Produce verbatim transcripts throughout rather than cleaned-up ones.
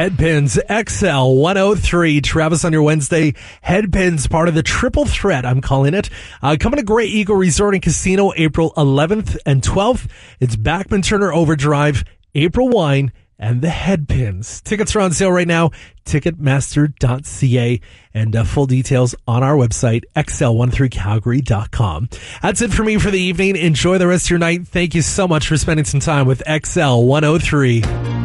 Headpins X L one oh three. Travis on your Wednesday. Headpins, part of the triple threat, I'm calling it. Uh, coming to Grey Eagle Resort and Casino April eleventh and twelfth. It's Bachman Turner Overdrive, April Wine, and the Headpins. Tickets are on sale right now. Ticketmaster dot c a, and uh, full details on our website, x l one three calgary dot com. That's it for me for the evening. Enjoy the rest of your night. Thank you so much for spending some time with X L one oh three.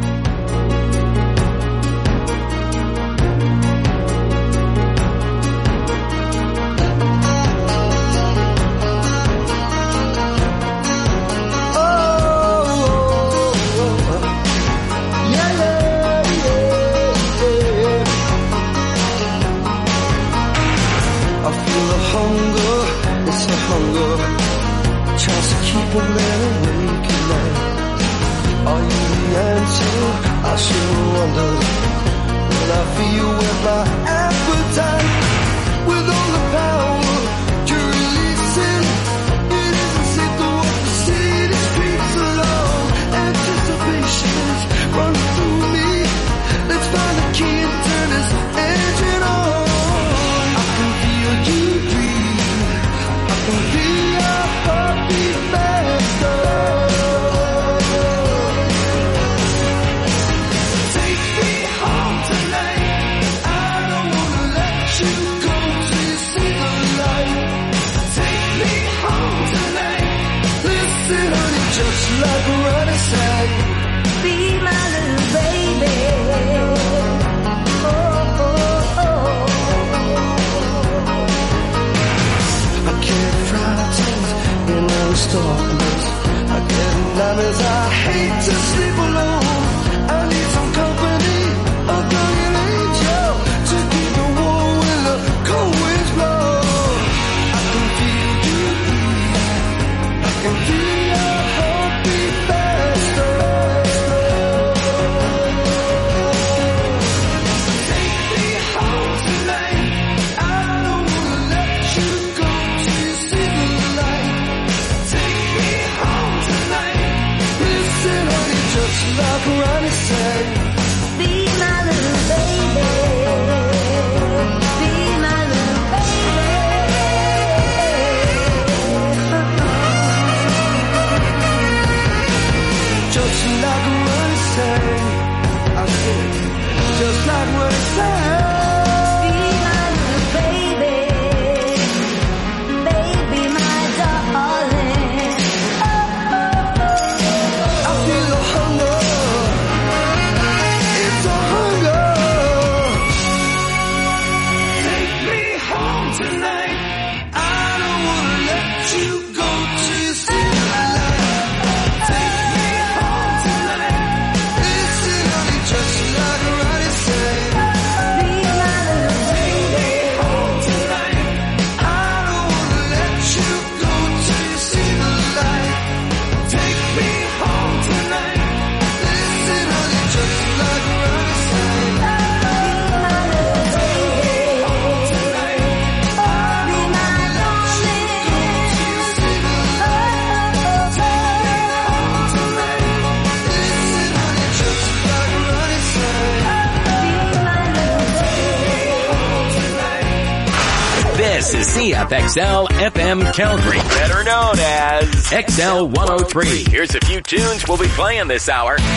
This is C F X L F M Calgary, better known as X L one oh three. Here's a few tunes we'll be playing this hour. Rock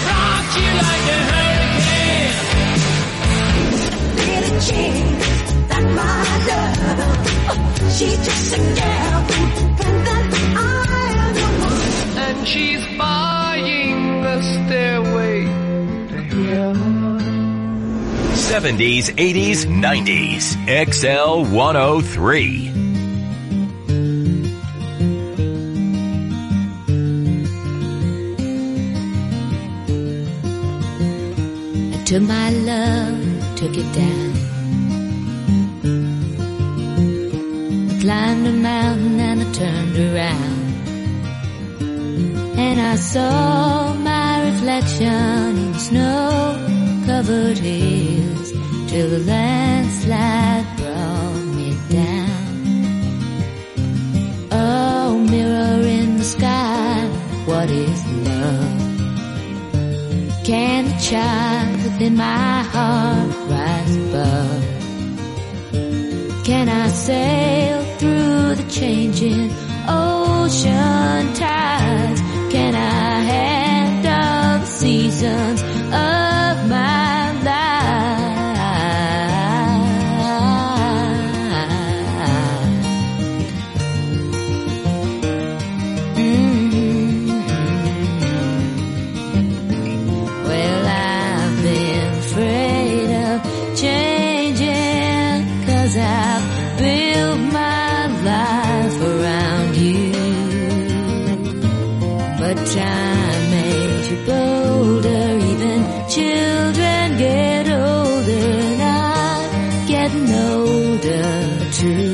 you like a hurricane. Little chick, that my love. She's just a girl from that island. And she's buying the stairway to heaven. seventies, eighties, nineties. X L one oh three. I took my love, took it down. I climbed a mountain and I turned around. And I saw my reflection in snow-covered hills till the landslide brought me down. Oh, mirror in the sky, what is love? Can the child then my heart rise above. Can I sail through the changing ocean tides? Can I handle the seasons of my life? Mm-hmm. Well, I've been afraid of changing, 'cause I've built my life around you. But time made you bolder, even children get older, and I'm getting older too.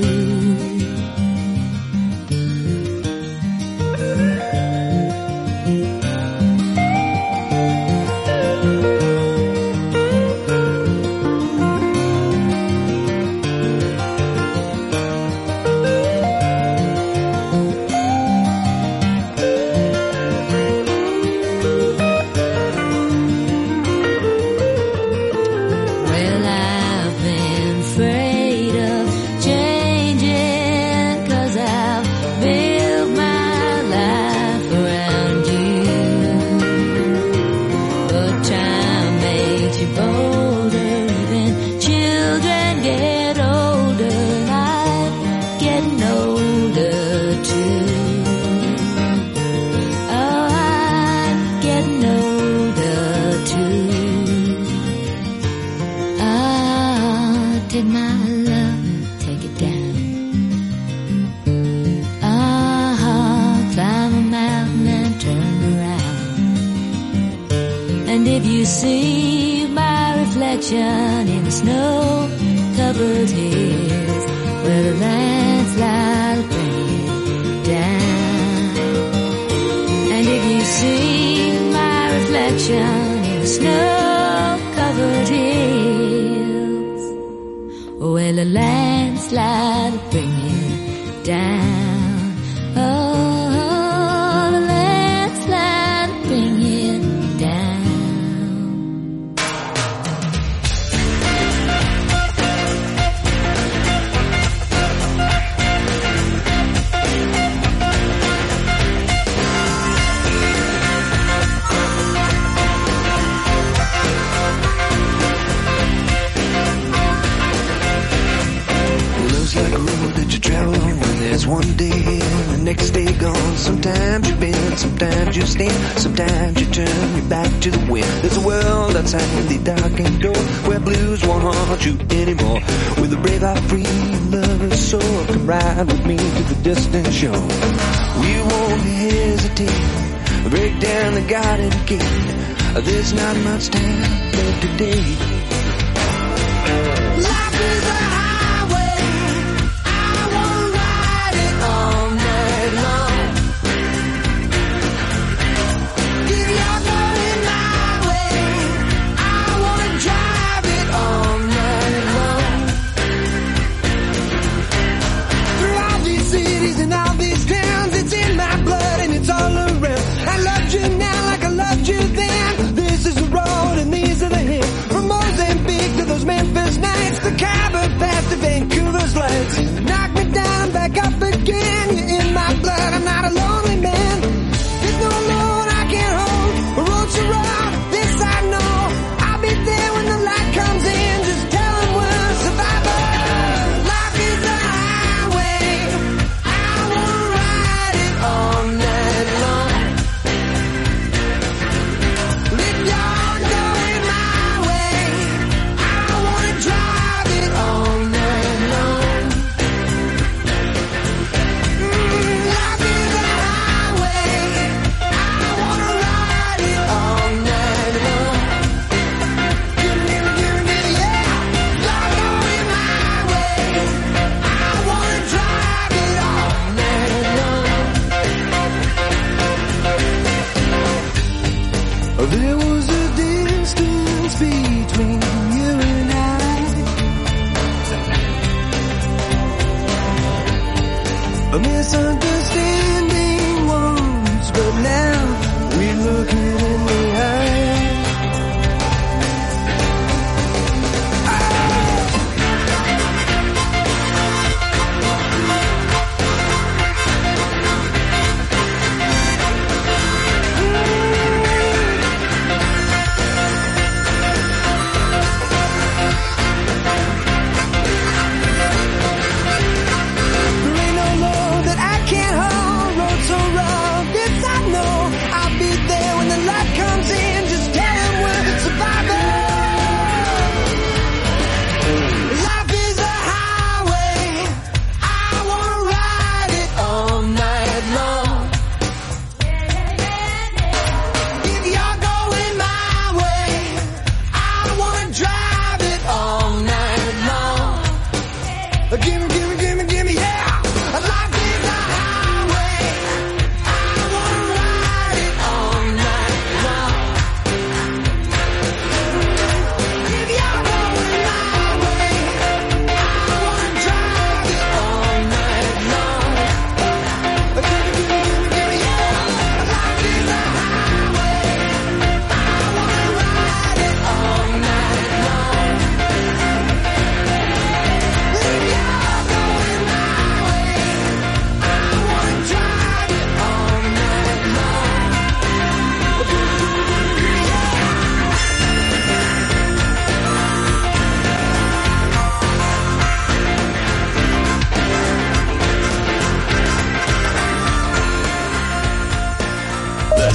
See my reflection in the snow-covered hills, where the landslide will bring it down. And if you see my reflection in the snow-covered hills, well, the landslide will bring it down. Oh, the landslide will bring it down. One day in, the next day gone. Sometimes you bend, sometimes you stand, sometimes you turn your back to the wind. There's a world outside the darkened door, where blues won't haunt you anymore. With a brave heart, free lover's soul, come ride with me to the distant shore. We won't hesitate, break down the garden gate. There's not much time left today. Life is a highway, I wanna ride it all night long. If you're going my way, I wanna drive it all night long. Through all these cities and all these towns, it's in my blood and it's all around. I loved you now like I loved you then. This is the road and these are the hills. From Mozambique to those Memphis nights, the Cabo Pass to Vancouver's lights. Knock me down, back up again. You're in my blood, I'm not a lonely man. There's no load I can't hold, a road so rough, this I know. I'll be there when the light comes in, just tell them we're survivors. Life is a highway, I wanna ride it all night long. If you're going my way, I wanna drive it all night long. Mm, life is a highway, I wanna ride it all night long. Give me, give me, yeah. You're going my way, I wanna drive it all night long. There was a distance between you and I, a misunderstanding once, but now we're looking in the eye.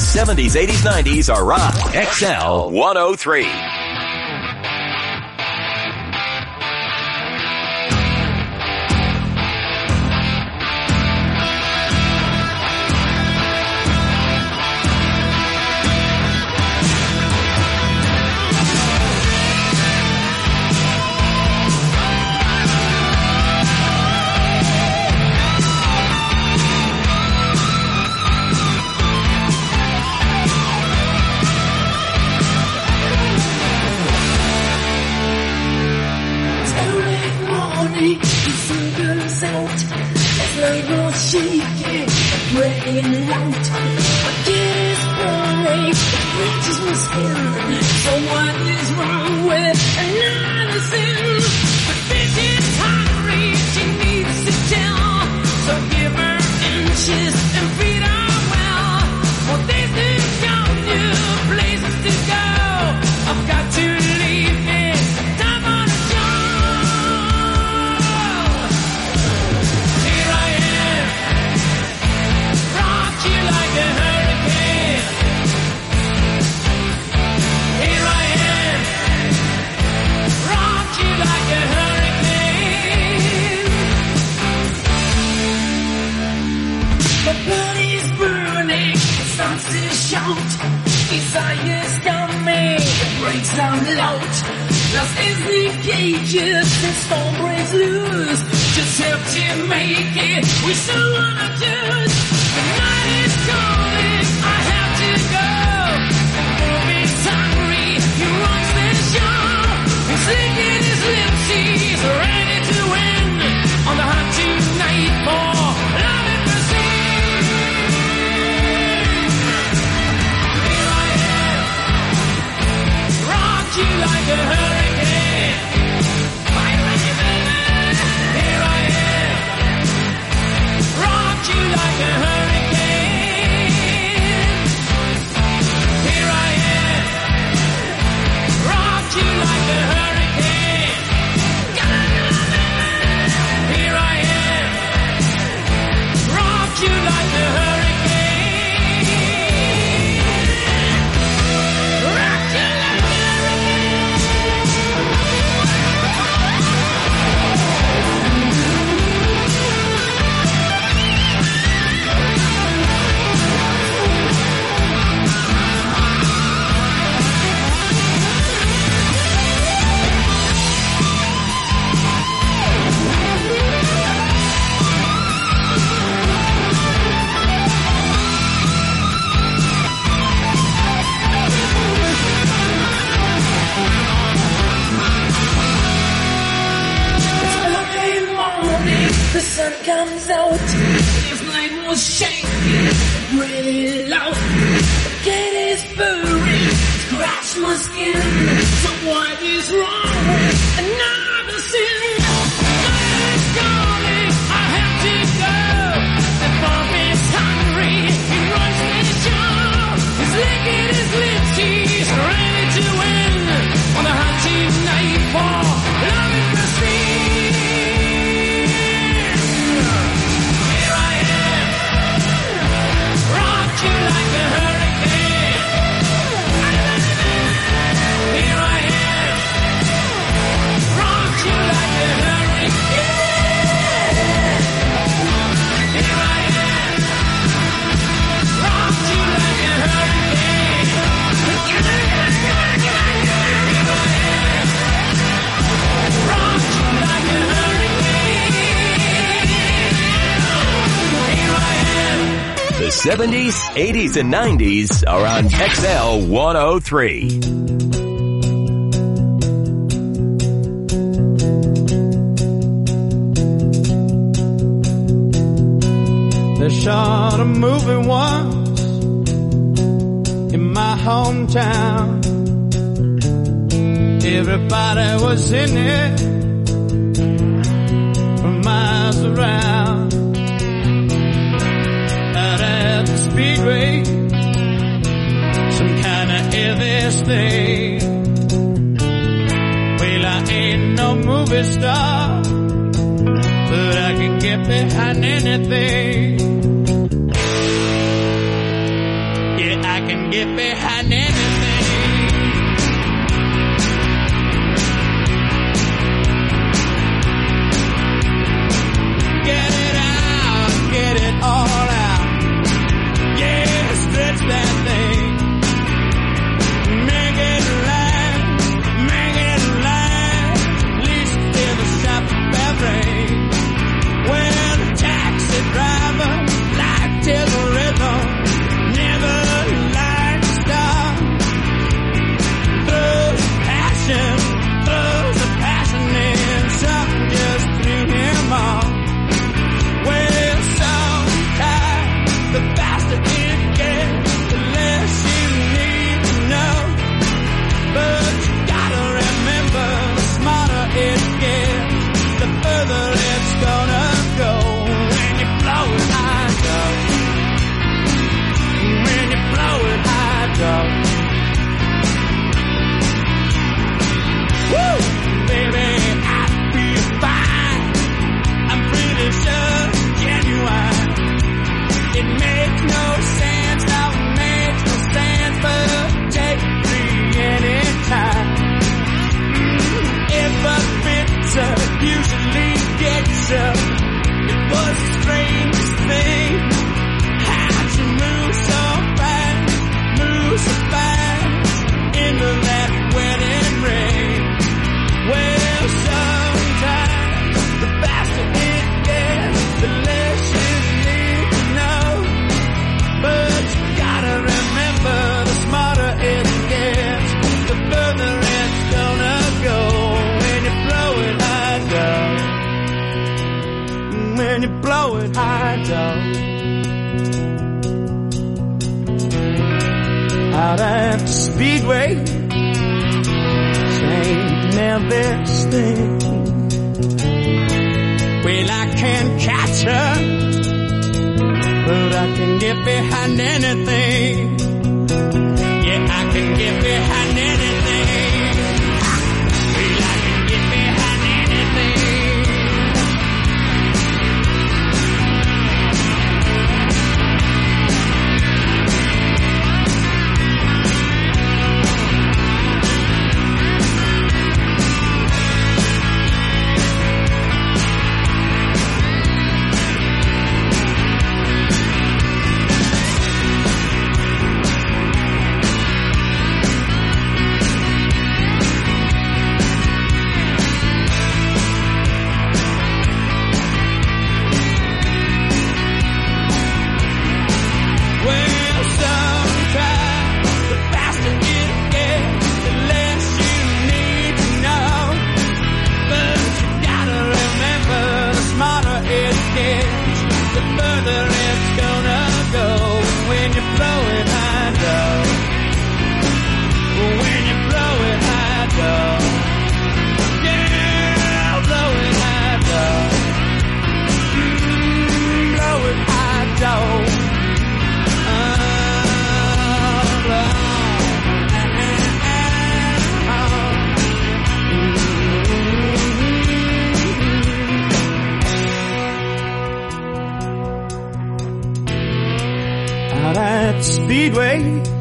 seventies, eighties, nineties are on X L one oh three. seventies, eighties, and nineties are on X L one oh three. They shot a movie once in my hometown. Everybody was in it from miles around. Out at the speedway, some kind of Elvis thing. Well, I ain't no movie star, but I can get behind anything. Yeah, I blow it high, dog. Out at the Speedway, saying nervous thing. Well, I can't catch her, but I can get behind anything. Yeah, I can get behind anything. Well, I can get behind anything. Out at Speedway,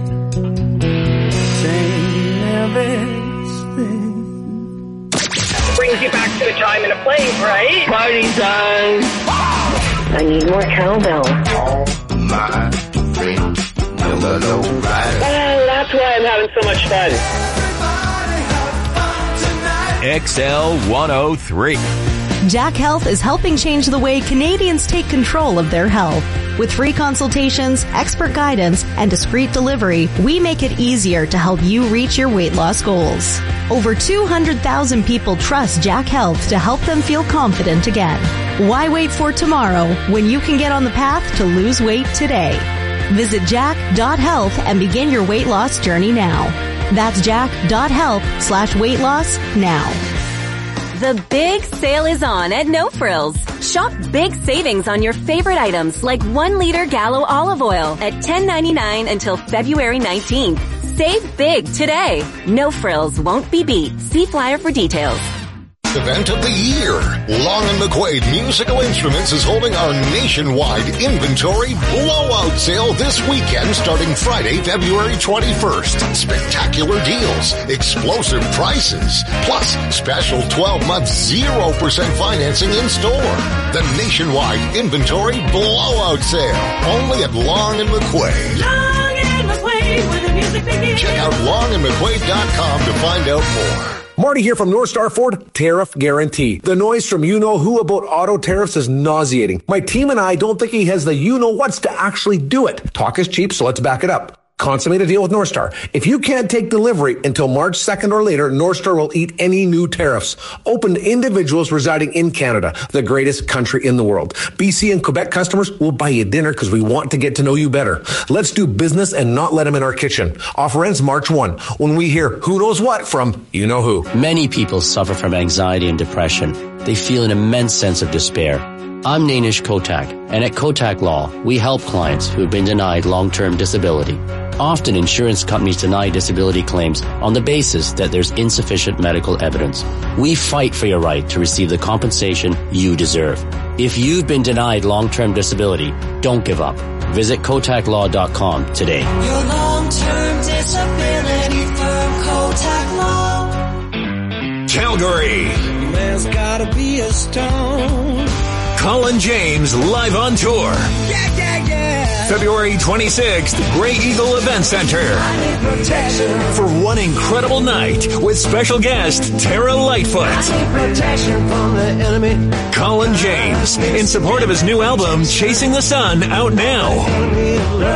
saying everything. Brings you back to the time and a place, right? Party time. I need more cowbell. All my friends never know right. Well, that's why I'm having so much fun. X L one oh three. Jack Health is helping change the way Canadians take control of their health. With free consultations, expert guidance, and discreet delivery, we make it easier to help you reach your weight loss goals. Over two hundred thousand people trust Jack Health to help them feel confident again. Why wait for tomorrow when you can get on the path to lose weight today? Visit jack dot health and begin your weight loss journey now. That's jack dot health slash weight loss now. The big sale is on at No Frills. Shop big savings on your favorite items like one liter Gallo olive oil at ten ninety-nine until February nineteenth. Save big today. No Frills won't be beat. See flyer for details. Event of the year. Long and McQuaid Musical Instruments is holding our nationwide inventory blowout sale this weekend starting Friday, February twenty-first. Spectacular deals, explosive prices, plus special twelve-month zero percent financing in store. The nationwide inventory blowout sale. Only at Long and McQuaid. Long and McQuaid, where the music begins. Check out long and mcquaid dot com to find out more. Marty here from North Star Ford, Tariff Guarantee. The noise from you-know-who about auto tariffs is nauseating. My team and I don't think he has the you-know-whats to actually do it. Talk is cheap, so let's back it up. Consummate a deal with North Star. If you can't take delivery until March second or later, North Star will eat any new tariffs. Open to individuals residing in Canada, the greatest country in the world. B C and Quebec customers will buy you dinner because we want to get to know you better. Let's do business and not let them in our kitchen. Offer ends March first when we hear who knows what from you-know-who. Many people suffer from anxiety and depression. They feel an immense sense of despair. I'm Nainish Kotak, and at Kotak Law, we help clients who have been denied long-term disability. Often insurance companies deny disability claims on the basis that there's insufficient medical evidence. We fight for your right to receive the compensation you deserve. If you've been denied long-term disability, don't give up. Visit kotak law dot com today. Your long-term disability firm, Kotak Law. Calgary. There's gotta be a stone. Colin James live on tour. Yeah, yeah, yeah. February twenty-sixth, Grey Eagle Event Center. For one incredible night with special guest Tara Lightfoot. Protection from the enemy. Colin James in support of his new album Chasing the Sun, out now.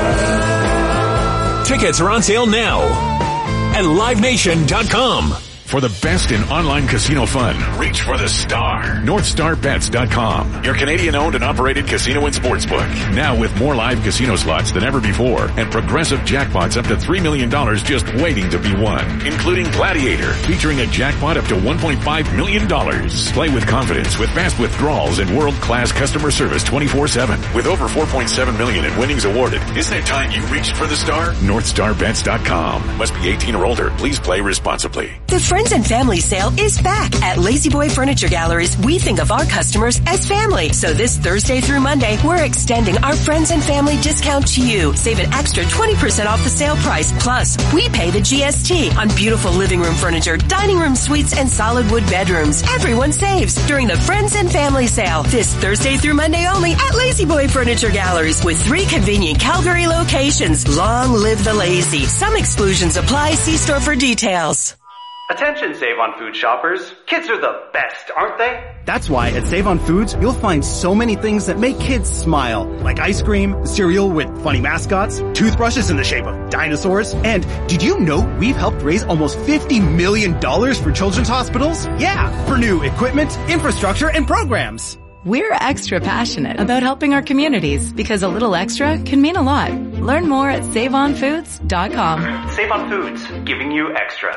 Tickets are on sale now at live nation dot com. For the best in online casino fun, reach for the star. North Star Bets dot com. Your Canadian-owned and operated casino and sportsbook. Now with more live casino slots than ever before and progressive jackpots up to three million dollars just waiting to be won. Including Gladiator, featuring a jackpot up to one point five million dollars. Play with confidence with fast withdrawals and world-class customer service twenty-four seven. With over four point seven million dollars in winnings awarded. Isn't it time you reached for the star? North Star Bets dot com. Must be eighteen or older. Please play responsibly. The Friends and Family Sale is back at Lazy Boy Furniture Galleries. We think of our customers as family. So this Thursday through Monday, we're extending our Friends and Family discount to you. Save an extra twenty percent off the sale price. Plus, we pay the G S T on beautiful living room furniture, dining room suites, and solid wood bedrooms. Everyone saves during the Friends and Family Sale. This Thursday through Monday only at Lazy Boy Furniture Galleries with three convenient Calgary locations. Long live the lazy. Some exclusions apply. See store for details. Attention Save on Food shoppers. Kids are the best, aren't they? That's why at Save on Foods, you'll find so many things that make kids smile. Like ice cream, cereal with funny mascots, toothbrushes in the shape of dinosaurs. And did you know we've helped raise almost fifty million dollars for children's hospitals? Yeah, for new equipment, infrastructure, and programs. We're extra passionate about helping our communities because a little extra can mean a lot. Learn more at save on foods dot com. Save on Foods, giving you extra.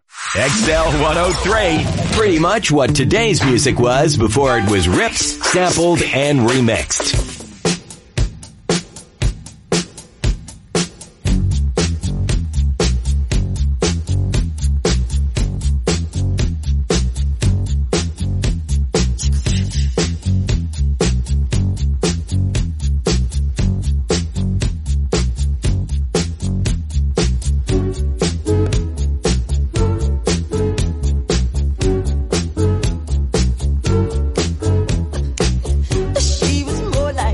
X L one oh three. Pretty much what today's music was before it was ripped, sampled, and remixed. She was more like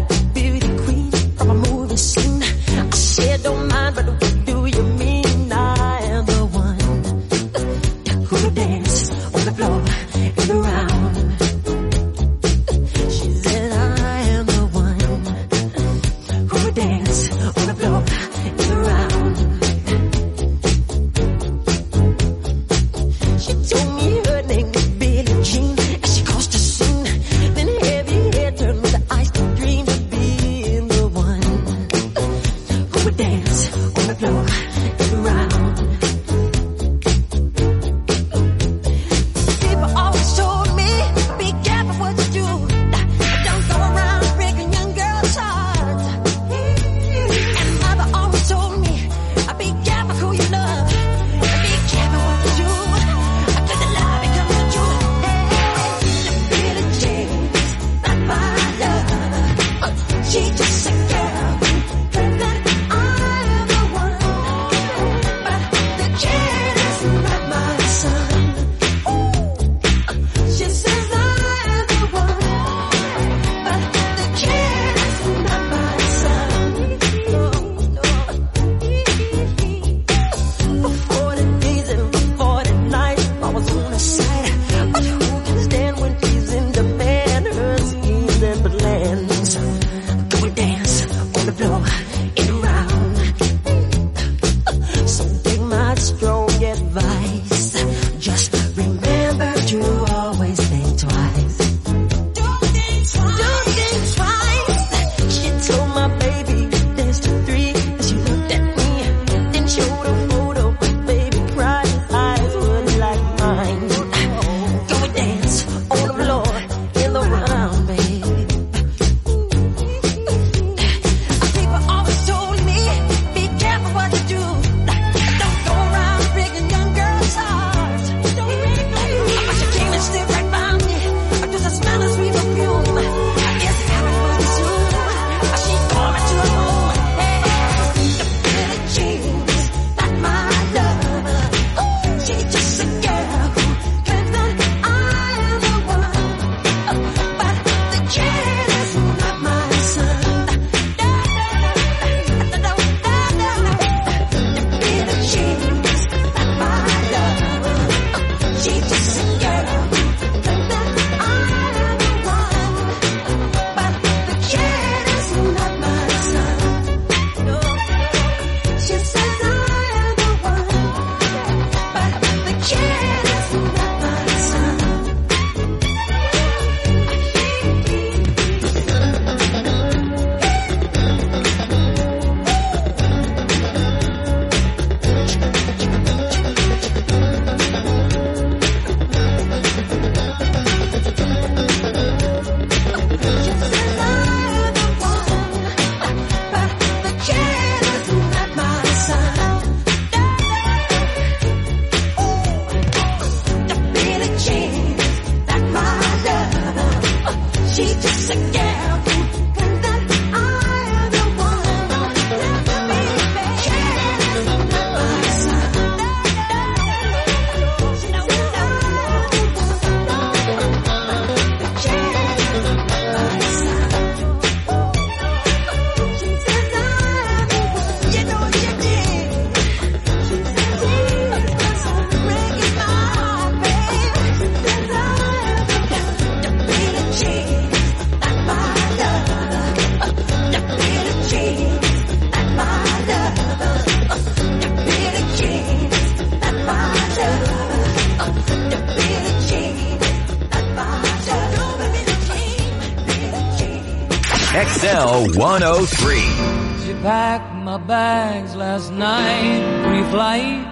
L one oh three. She packed my bags last night, pre-flight.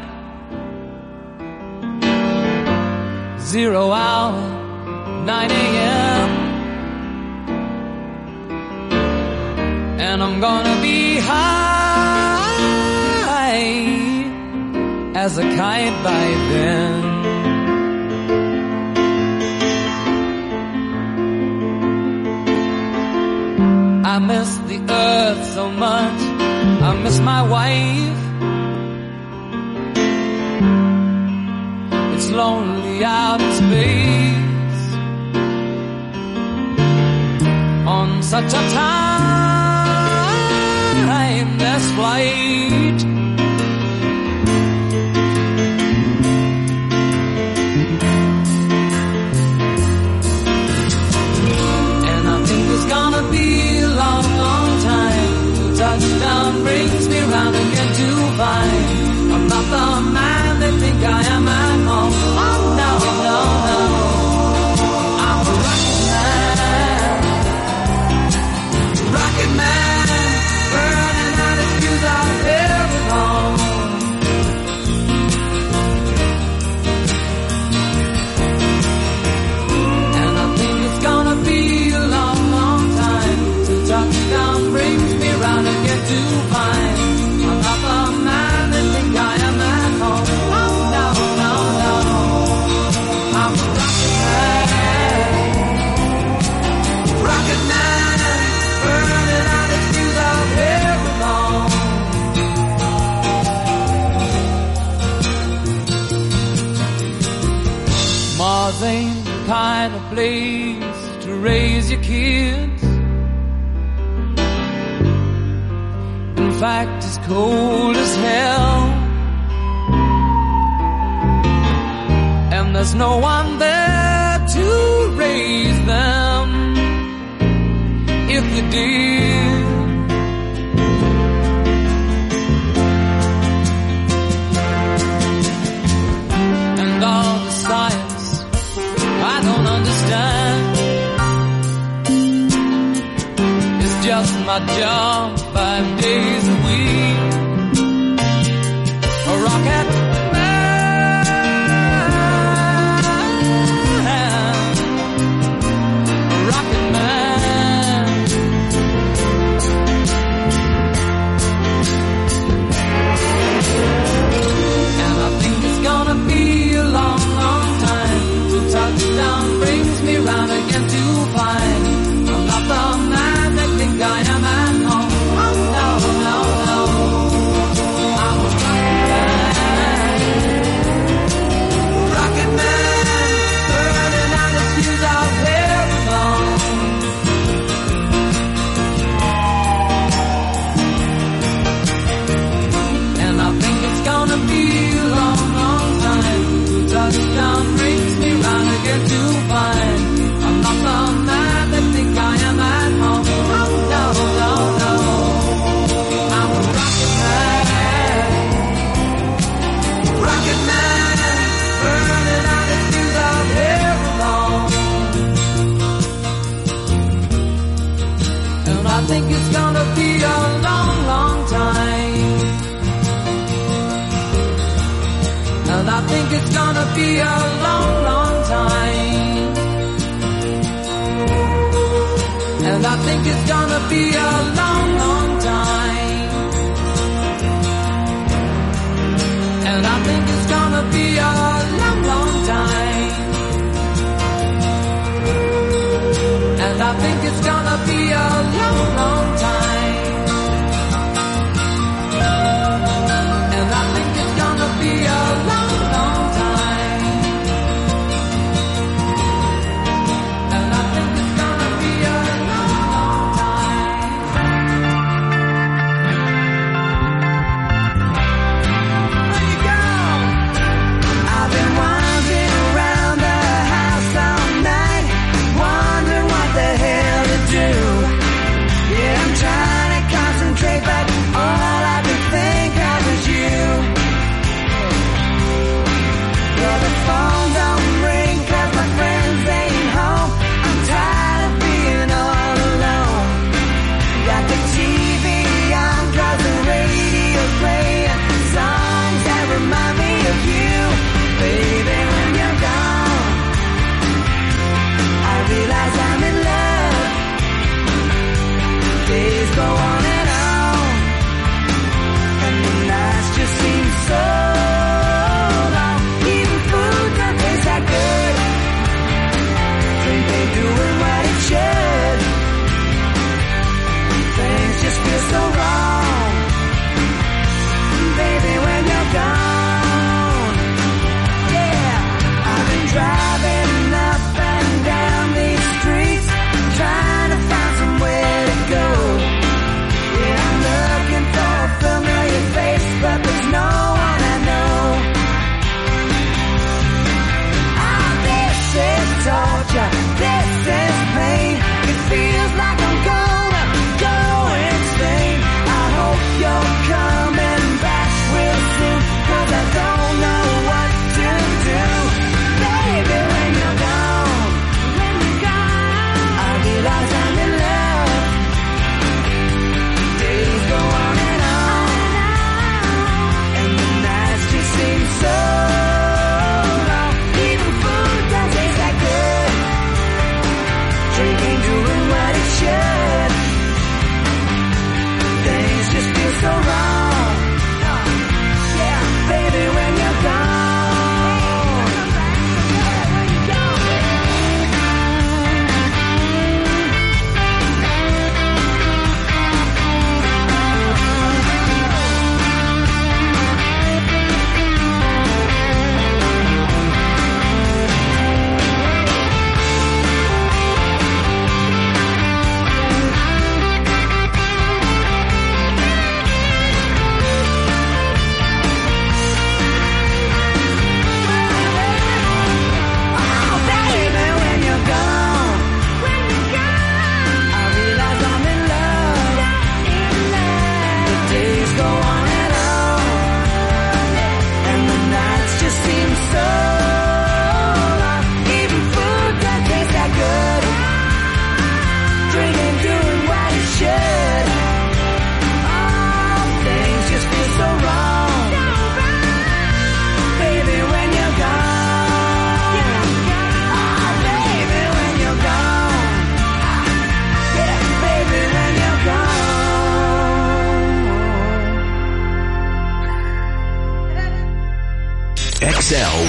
Zero hour, nine a.m. And I'm gonna be high as a kite by then. I miss the earth so much, I miss my wife. It's lonely out in space on such a timeless flight. And I think it's gonna be a long, long time till touchdown brings me round again to find I'm not the man they think I am at home. Oh no, no, no, I'm a rocket man, rocket man, burning out his fuse out there at home. And I think it's gonna be a long, long time till touchdown brings me round again to find I'm not the man they think I am at home. Oh no, no, no, I'm a rocket man, rocket man, burning out his fuse out there alone. Mars ain't the kind of place to raise your kids. In fact, it's cold as hell, and there's no one there to raise them if you did. And all the science I don't understand, it's just my job five days a week. A rocket man, a rocket man. And I think it's gonna be a long, long time till touchdown brings me round again to find I'm not the man they think I am at home. Oh no, no, no, I'm a rocket man, rocket man, burning out his fuse out there alone. And I think it's gonna be a long, long time till touchdown brings me round again to find I'm not the man they think I am at home. Oh no, no, no, I'm a rocket man, rocket man, burning out his fuse out there alone. And I think it's gonna be a long, long time. And I think it's gonna be a long, long time. And I think it's gonna be a long, long time. And I think it's gonna be a long, long time. And I think it's gonna be a long, long time. And I think it's gonna be a long, long time. And I think it's gonna be a long, long time. There you go. I've been wandering around the house all night, wondering what the hell to do.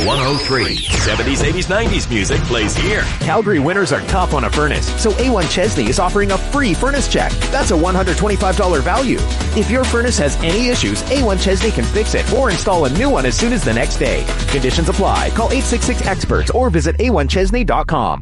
one oh three. seventies, eighties, nineties music plays here. Calgary winters are tough on a furnace, so A one Chesney is offering a free furnace check. That's a one hundred twenty-five dollars value. If your furnace has any issues, A one Chesney can fix it or install a new one as soon as the next day. Conditions apply. Call eight six six experts or visit a one chesney dot com.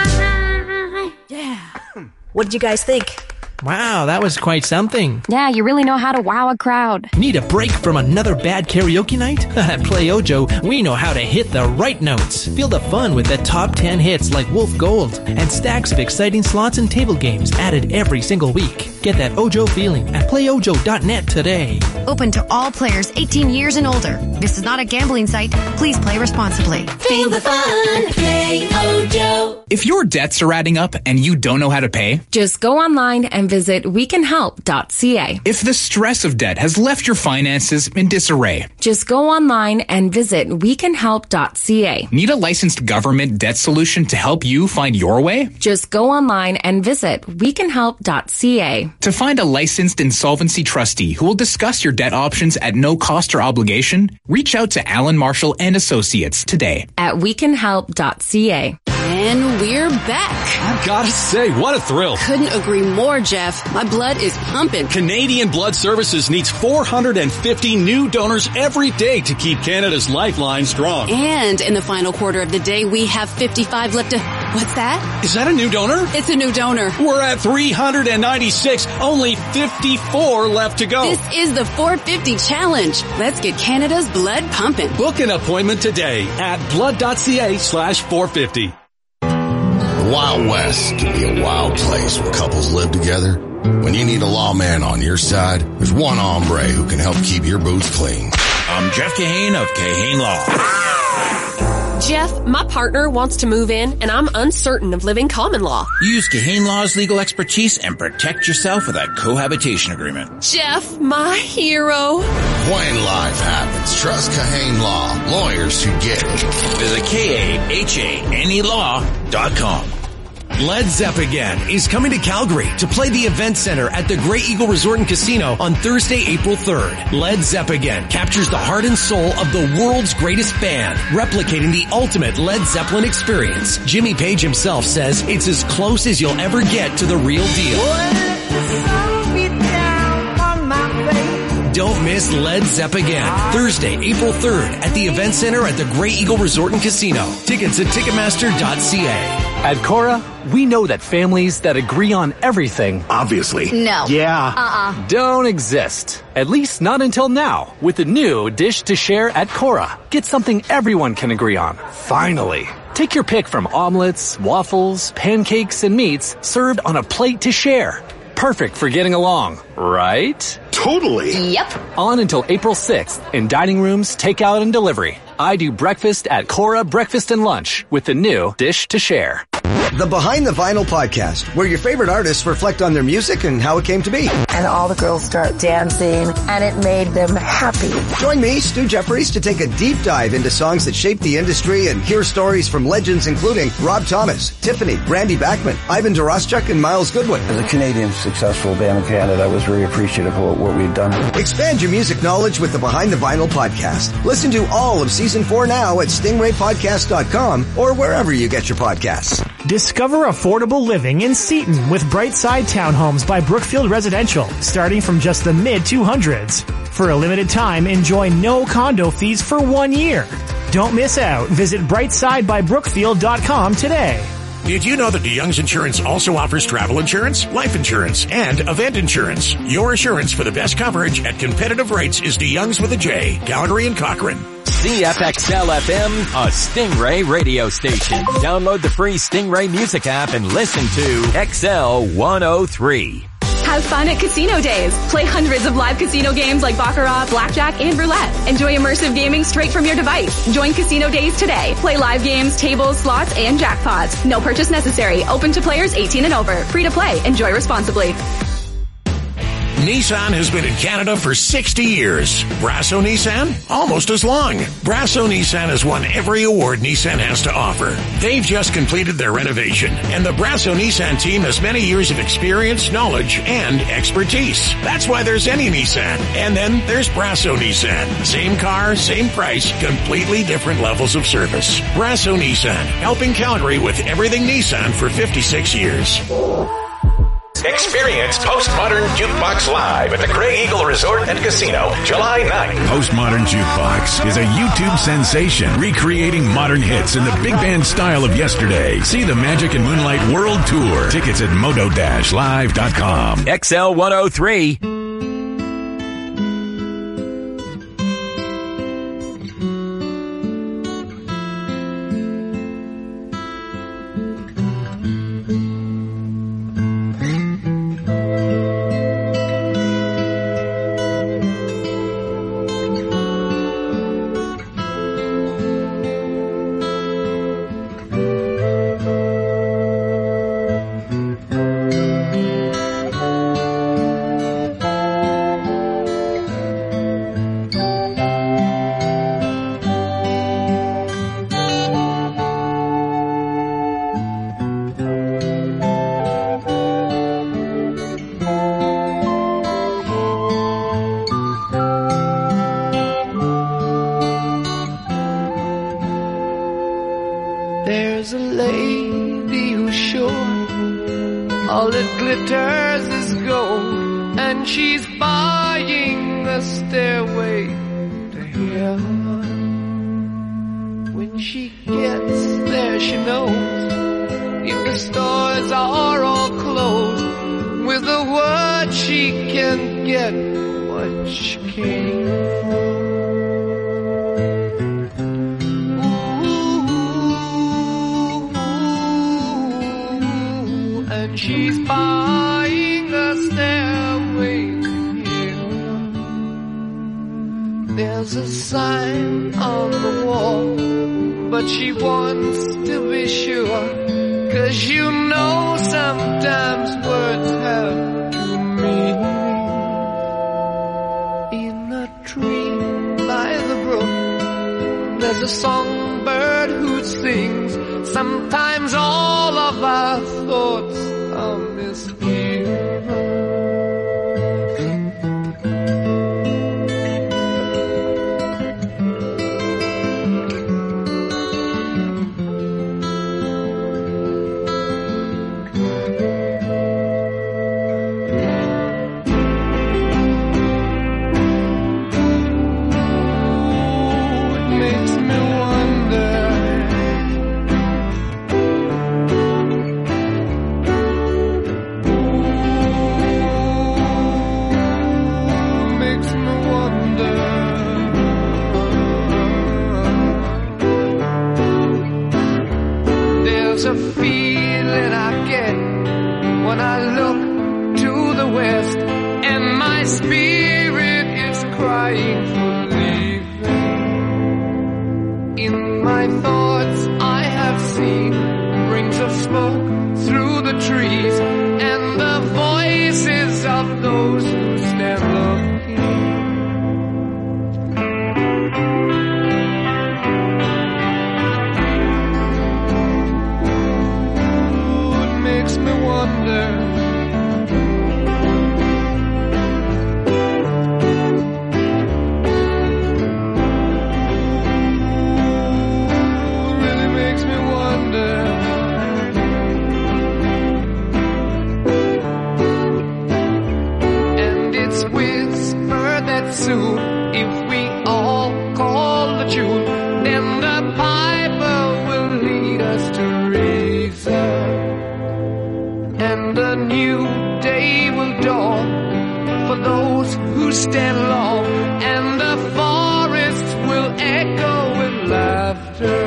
Yeah. What did you guys think? Wow, that was quite something. Yeah, you really know how to wow a crowd. Need a break from another bad karaoke night? At Play Ojo, we know how to hit the right notes. Feel the fun with the top ten hits like Wolf Gold and stacks of exciting slots and table games added every single week. Get that Ojo feeling at play ojo dot net today. Open to all players eighteen years and older. This is not a gambling site. Please play responsibly. Feel the fun. Play Ojo. If your debts are adding up and you don't know how to pay, just go online and visit we can help dot c a. If the stress of debt has left your finances in disarray, just go online and visit we can help dot c a. Need a licensed government debt solution to help you find your way? Just go online and visit we can help dot c a. To find a licensed insolvency trustee who will discuss your debt options at no cost or obligation, reach out to Alan Marshall and Associates today at we can help dot c a. And we're back. I've got to say, what a thrill. Couldn't agree more, Jeff. My blood is pumping. Canadian Blood Services needs four hundred fifty new donors every day to keep Canada's lifeline strong. And in the final quarter of the day, we have fifty-five left to... What's that? Is that a new donor? It's a new donor. We're at three hundred ninety-six. Only fifty-four left to go. This is the four fifty challenge. Let's get Canada's blood pumping. Book an appointment today at blood dot c a slash four fifty. Wild West can be a wild place when couples live together. When you need a lawman on your side, there's one hombre who can help keep your boots clean. I'm Jeff Kahane of Kahane Law. Jeff, my partner wants to move in, and I'm uncertain of living common law. Use Kahane Law's legal expertise and protect yourself with a cohabitation agreement. Jeff, my hero. When life happens, trust Kahane Law. Lawyers who get it. Visit K A H A N E law dot com. Led Zepp again is coming to Calgary to play the Event Center at the Great Eagle Resort and Casino on Thursday, April third. Led Zepp again captures the heart and soul of the world's greatest band, replicating the ultimate Led Zeppelin experience. Jimmy Page himself says it's as close as you'll ever get to the real deal. Don't miss Led Zepp again. Thursday, April third at the Event Center at the Great Eagle Resort and Casino. Tickets at ticketmaster dot c a. At Cora, we know that families that agree on everything... Obviously. No. Yeah. Uh-uh. Don't exist. At least not until now, with the new Dish to Share at Cora. Get something everyone can agree on. Finally. Take your pick from omelets, waffles, pancakes, and meats served on a plate to share. Perfect for getting along, right? Totally. Yep. On until April sixth in dining rooms, takeout, and delivery. I do breakfast at Cora Breakfast and Lunch with the new Dish to Share. The Behind the Vinyl podcast, where your favorite artists reflect on their music and how it came to be. And all the girls start dancing, and it made them happy. Join me, Stu Jeffries, to take a deep dive into songs that shaped the industry and hear stories from legends including Rob Thomas, Tiffany, Randy Bachman, Ivan Doroschuk, and Miles Goodwin. As a Canadian successful band in Canada, I was very appreciative of what we've done. Expand your music knowledge with the Behind the Vinyl podcast. Listen to all of season four now at stingray podcast dot com or wherever you get your podcasts. Discover affordable living in Seaton with Brightside Townhomes by Brookfield Residential, starting from just the mid two hundreds. For a limited time, enjoy no condo fees for one year. Don't miss out. Visit brightside by brookfield dot com today. Did you know that DeYoung's Insurance also offers travel insurance, life insurance, and event insurance? Your assurance for the best coverage at competitive rates is DeYoung's with a J, Calgary and Cochrane. C F X L F M, a Stingray radio station. Download the free Stingray music app and listen to X L one oh three. Have fun at Casino Days. Play hundreds of live casino games like Baccarat, Blackjack, and Roulette. Enjoy immersive gaming straight from your device. Join Casino Days today. Play live games, tables, slots, and jackpots. No purchase necessary. Open to players eighteen and over. Free to play. Enjoy responsibly. Nissan has been in Canada for sixty years. Brasso Nissan? Almost as long. Brasso Nissan has won every award Nissan has to offer. They've just completed their renovation, and the Brasso Nissan team has many years of experience, knowledge, and expertise. That's why there's any Nissan. And then there's Brasso Nissan. Same car, same price, completely different levels of service. Brasso Nissan, helping Calgary with everything Nissan for fifty-six years. Experience Postmodern Jukebox live at the Grey Eagle Resort and Casino, July ninth. Postmodern Jukebox is a YouTube sensation recreating modern hits in the big band style of yesterday. See the Magic and Moonlight World Tour. Tickets at moto dash live dot com. X L one oh three. There's a lady who's sure all that glitters is gold, and she's buying a stairway to heaven. When she gets there, she knows if the stores are all closed, with a word she can get what she came for. She's buying a stairway here. There's a sign on the wall, but she wants to be sure, 'cause you know sometimes words have two meanings. In a tree by the brook, there's a songbird who sings. Sometimes all of our thoughts are misgiven. A feeling I get when I look to the west, and my spirit is crying for leaving. In my thoughts I have seen rings of smoke through the trees, and the voices of those who stand looking. If we all call the tune, then the piper will lead us to reason, and a new day will dawn for those who stand long, and the forests will echo with laughter.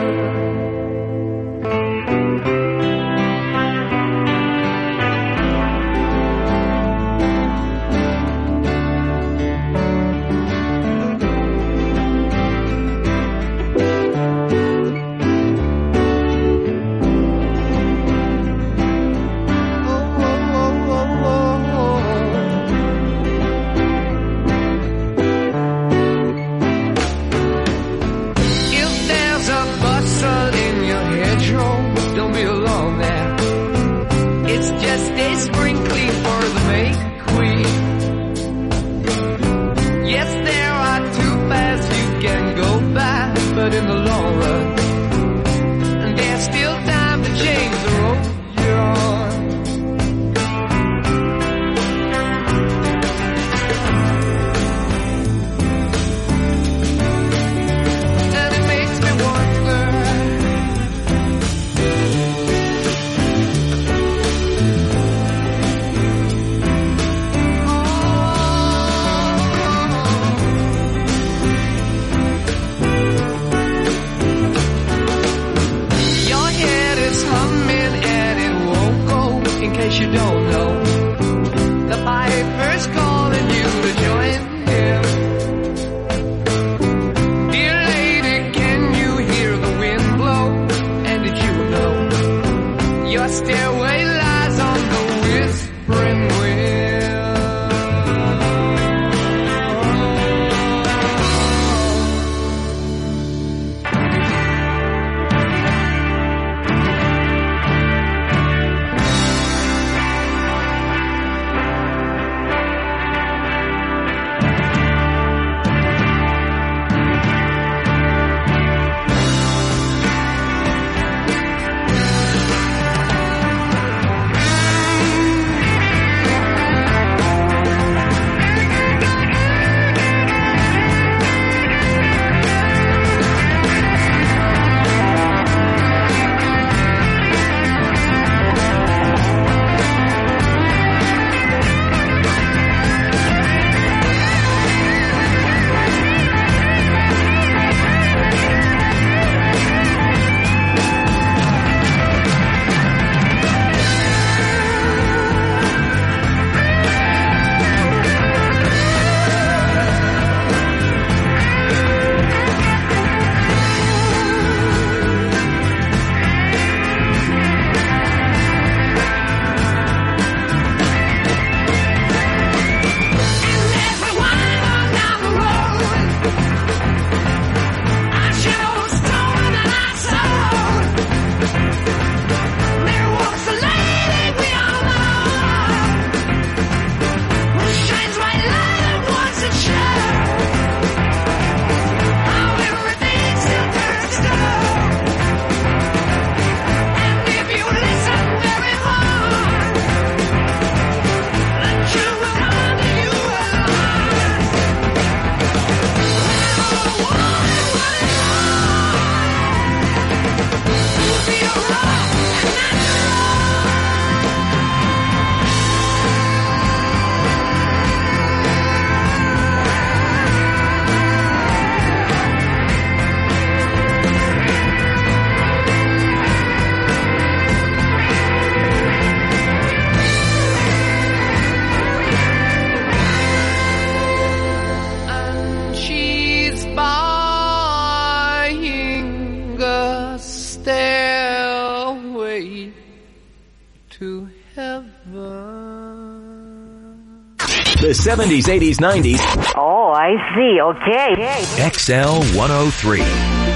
The seventies, eighties, nineties. Oh, I see. Okay. X L one oh three.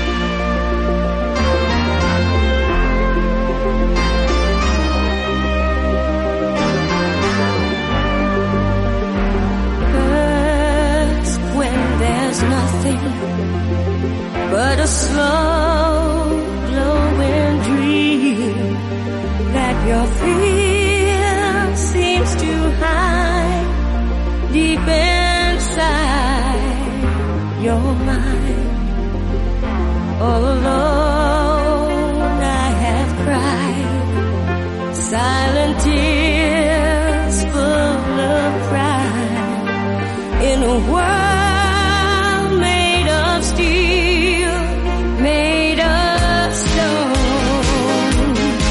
Nothing but a slow glowing dream that your fear seems to hide deep inside your mind. All alone I have cried silent tears full of pride in a world made of stone.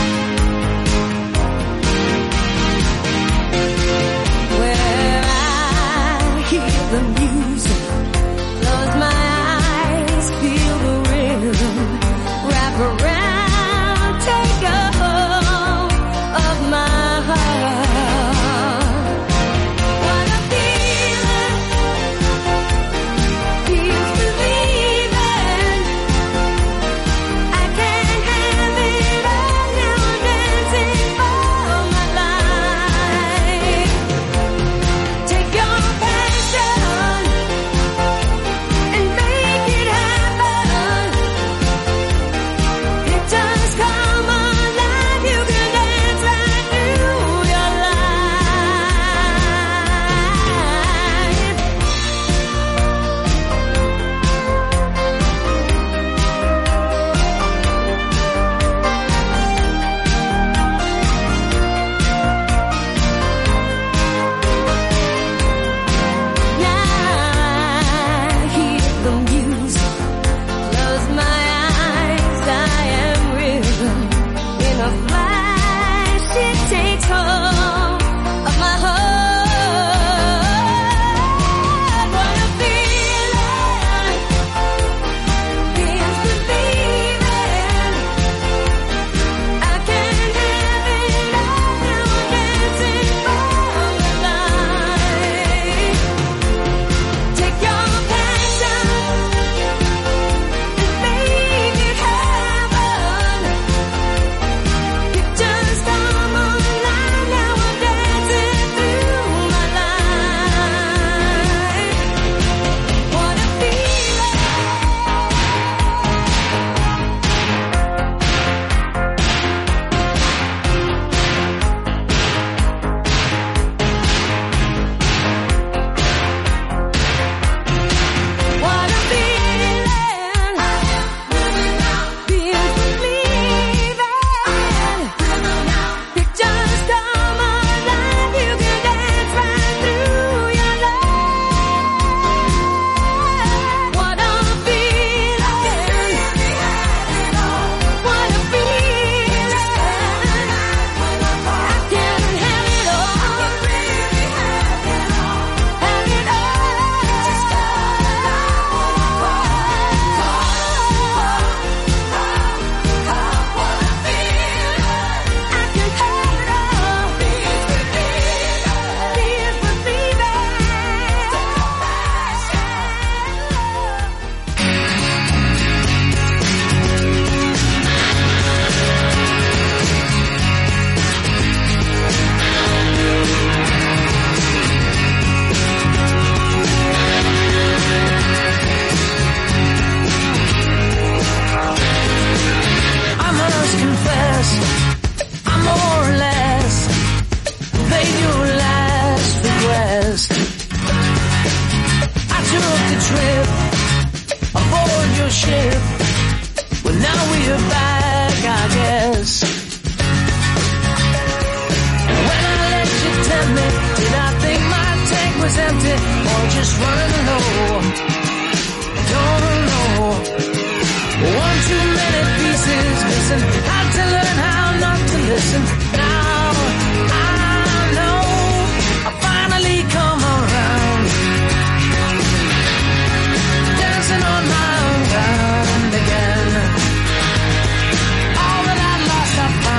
Where I hear the music, close my eyes, feel the rhythm, wrap around, take a hold of my heart. What a feeling, feels believing.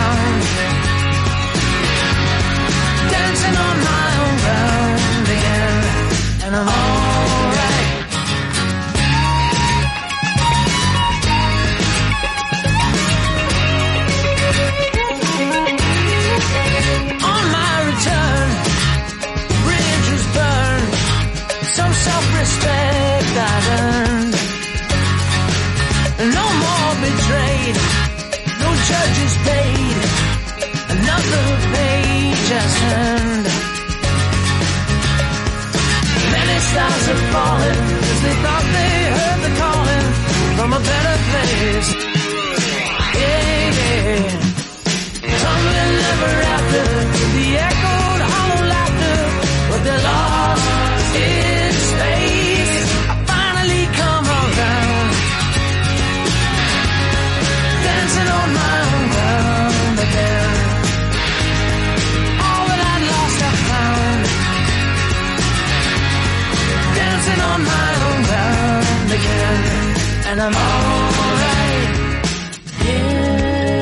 Dancing on my own ground again. and I'm alright. On my return, bridge was burned, some self-respect I earned. No more betrayed, no judges paid, another page I turned. Many stars have fallen as they thought they heard the calling from a better place. Yeah, yeah. Tumbling ever after the echoed hollow laughter, but they're lost in space. I finally come around, dancing on my own ground again. All that I'd lost I found, dancing on my own ground again. And I'm alright, yeah.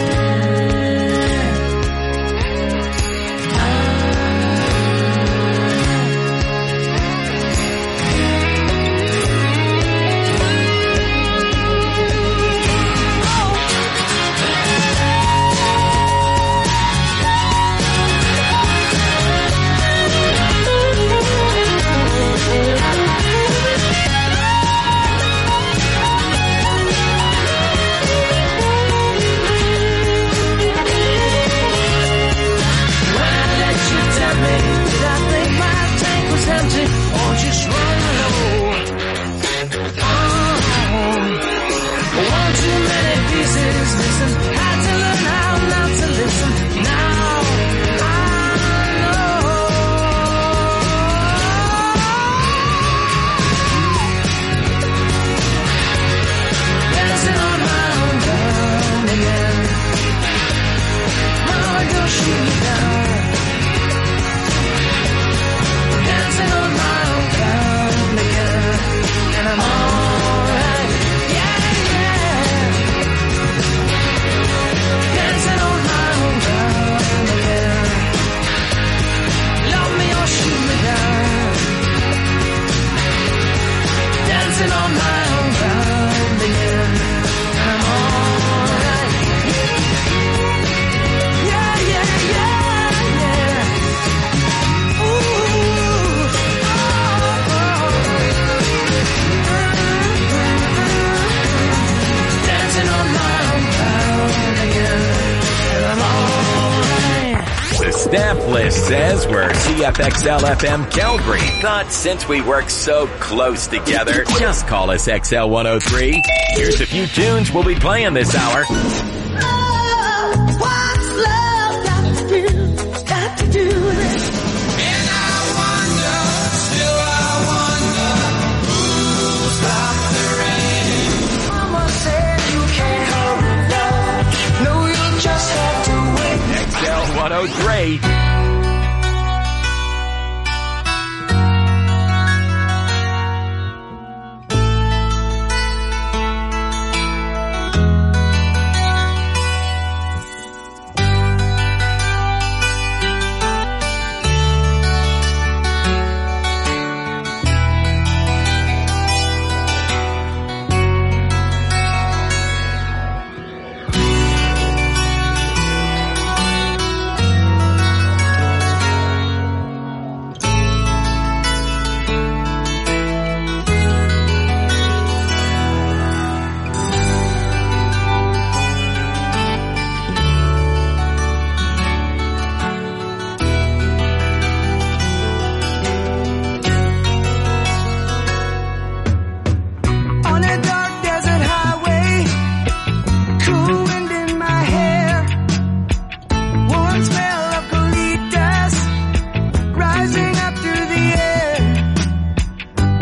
Staff list says we're C F X L F M Calgary. Thought since we work so close together, just call us X L one oh three. Here's a few tunes we'll be playing this hour.